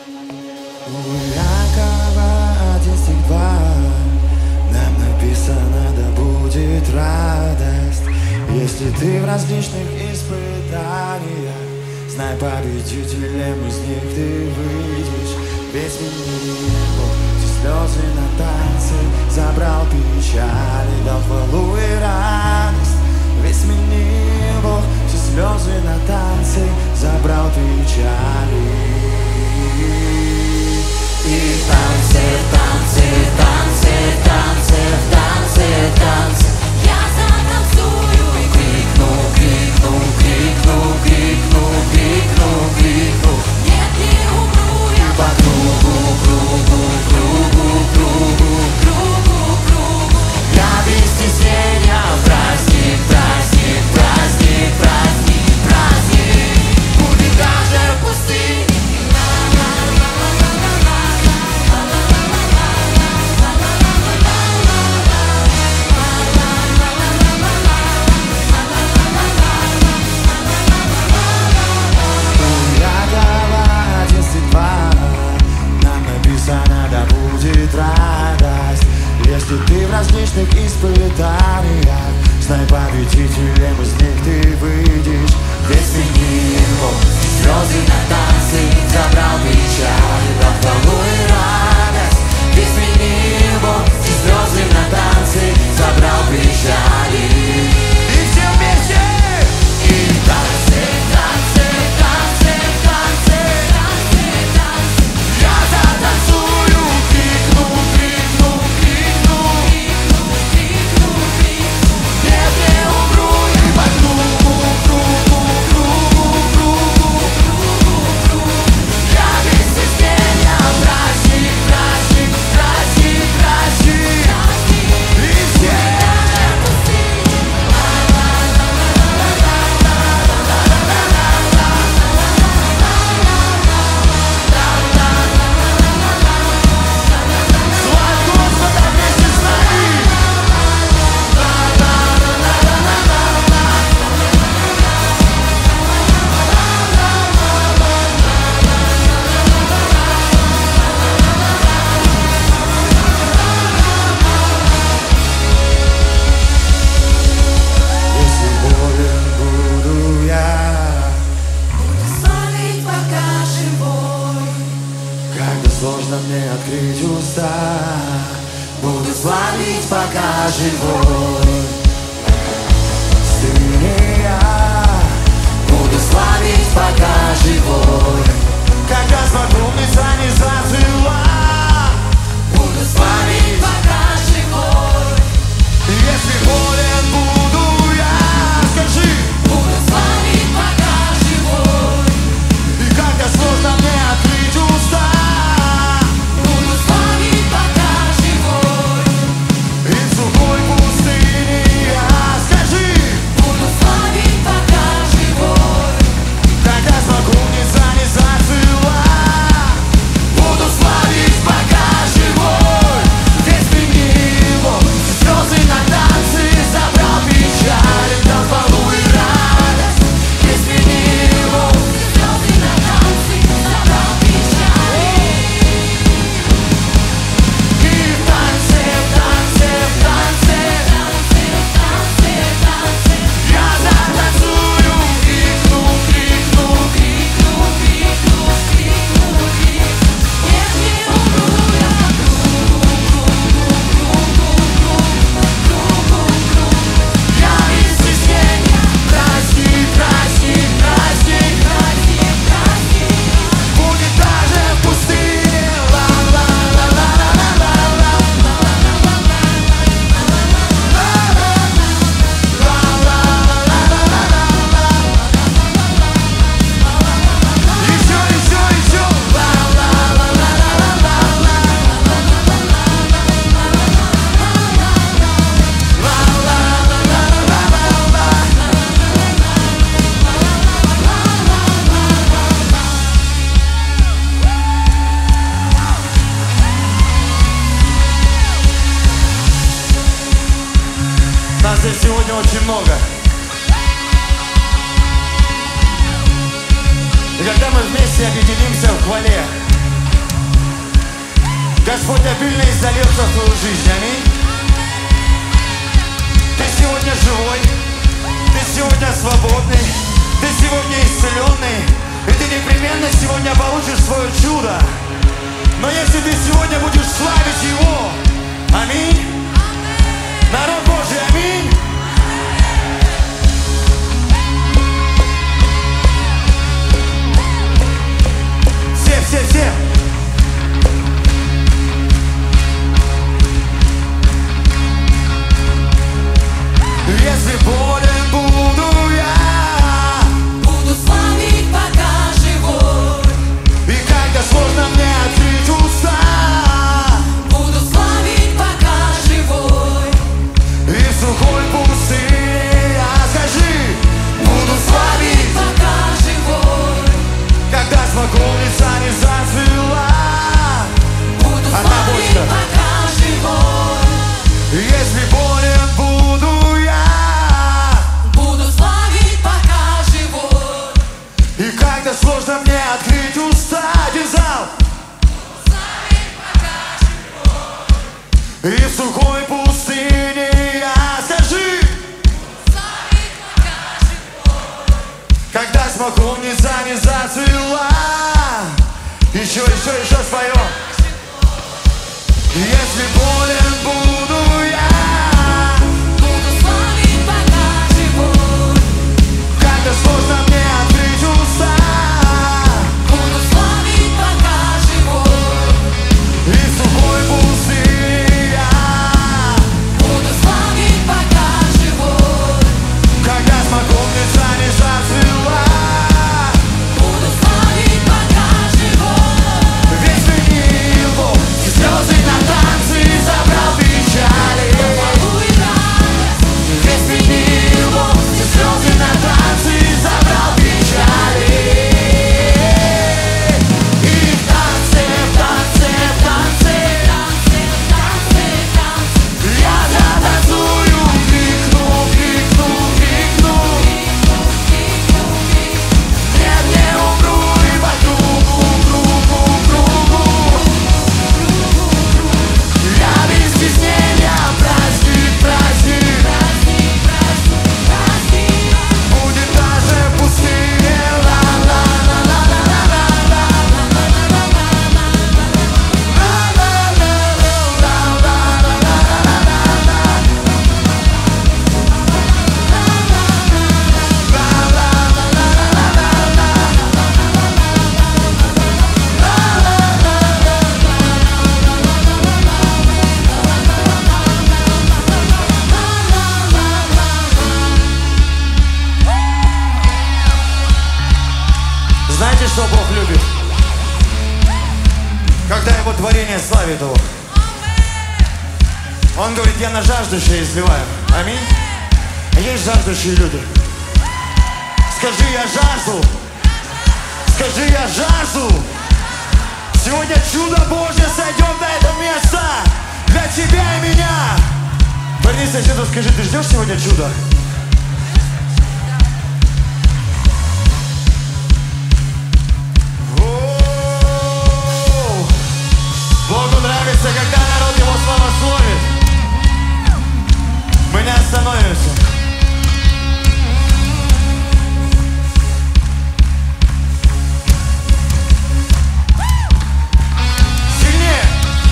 У Якова 1 стих 2. Нам написано, да будет радость. Если ты в различных испытаниях, знай, победителем из них ты выйдешь. Весь небо, все слезы на танце, забрал печаль и дал хвалу и радость. Весь небо, все слезы на танце, забрал печаль. И в танце, в танце, в танце, в танце, в танце, в танце Я затанцую и крикну, крикну, крикну, крикну, крикну, крикну. нет, не умру я По кругу, кругу, кругу, кругу, кругу, кругу. я без стеснения в праздник, праздник, праздник, праздник, праздник. Будет даже в пустыне. Да будет радость, если ты в различных испытаниях, знай, победителем из них ты выйдешь. Весь него слезы на танце, забрал печаль, дал хвалу и радость. Весь него слезы на танце, забрал печаль. И все вместе! И в танце, танце, танце, танце, танце, танце. Я затанцую, крикну, крикну, крикну, Крикну, крикну, крикну. нет, не умру я по кругу, кругу, кругу, кругу. Я без стеснения, праздник, праздник, праздник, праздник. И все слава Господа вместе с нами. Если болен буду я, Буду славить, пока живой. когда сложно мне открыть уста, буду славить, пока живой. Ты я, буду славить, пока живой. Когда спокойница не зацвела, буду славить, Пока живой. если болен буду я, скажи. Буду славить, пока живой. И когда сложно мне открыть уста, Буду славить, пока живой. и в сухой пустыне я, скажи. Буду славить, пока живой. Когда смоковница не зацвела, буду славить, пока живой. Весь его слезы на танцы, забрал печаль, дал хвалу и радость. Весь его Слезы на танцы, забрал печали. и в танце, в танце, в танце, Танцы, танцы, танцы. я затанцую, крикну, крикну, Крикну, крикну, крикну, крикну. Нет, не умру я по кругу, я без стеснения. Праздник, праздник, праздник, праздник, праздник. будет даже в пустыне. Еще, еще, еще. Нас здесь сегодня очень много. И когда мы вместе объединимся в хвале, Господь обильно изольется в твою жизнь, аминь. Ты сегодня живой, ты сегодня свободный, ты сегодня исцеленный, и ты непременно сегодня получишь свое чудо. Но если ты сегодня будешь славить Его, аминь, народ Божий, аминь. Все. Если болен буду я, буду славить, пока живой. и когда сложно мне открыть уста, Буду славить, пока живой. и в сухой пустыне я скажи, буду славить, Пока живой. когда смоковница не зацвела. Буду Одна славить, бочка. пока живой. Если болен буду я, Буду славить, пока живой. и когда сложно мне открыть уста, один зал, Славить, пока живой. и в сухой пустыне я скажи, Славить, пока живой. когда смоковница не зацвела. Еще споем. Если болен буду я, Буду славить, пока живой. когда сложно мне открыть уста, Буду славить, пока живой. и в сухой пустыне я, Буду славить, пока живой. когда смоковница не зацвела. Буду славить, пока живой. Весь сменил Бог, и слезы на танцы забрал печали. Весь сменил Бог, и слезы на танцы забрал печали. И в танце я затанцую, крикну. Нет, не умру и по кругу. Я без стеснения праздник. Будет даже в пустыне. Знаете, что Бог любит? Когда Его творение славит Его. Он говорит, я на жаждущее изливаю. Аминь. Есть жаждущие люди. Скажи, я жажду. Скажи, я жажду. Сегодня чудо Божье сойдет на это место. Для тебя и меня. Поверни соседу, скажи, ты ждешь сегодня чудо? Богу нравится, когда народ Его славословит. Мы не остановимся. Сильнее.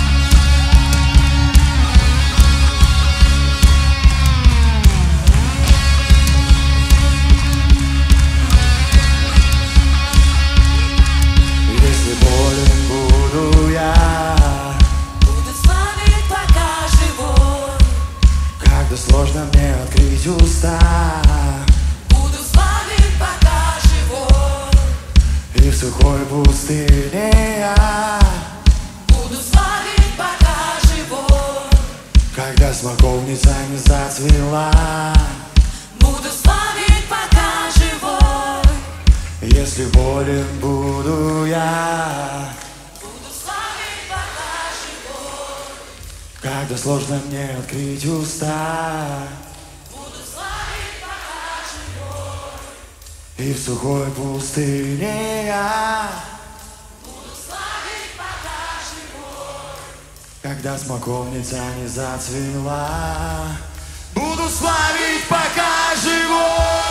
Если болен буду я, Буду славить, пока живой. когда сложно мне открыть уста, Буду славить, пока живой. и в сухой пустыне я, Буду славить, пока живой. когда смоковница не зацвела. Буду славить, пока живой. Если болен буду я, Буду славить, пока живой. когда сложно мне открыть уста, Буду славить, пока живой. и в сухой пустыне я, Буду славить, пока живой. когда смоковница не зацвела. Буду славить, пока живу.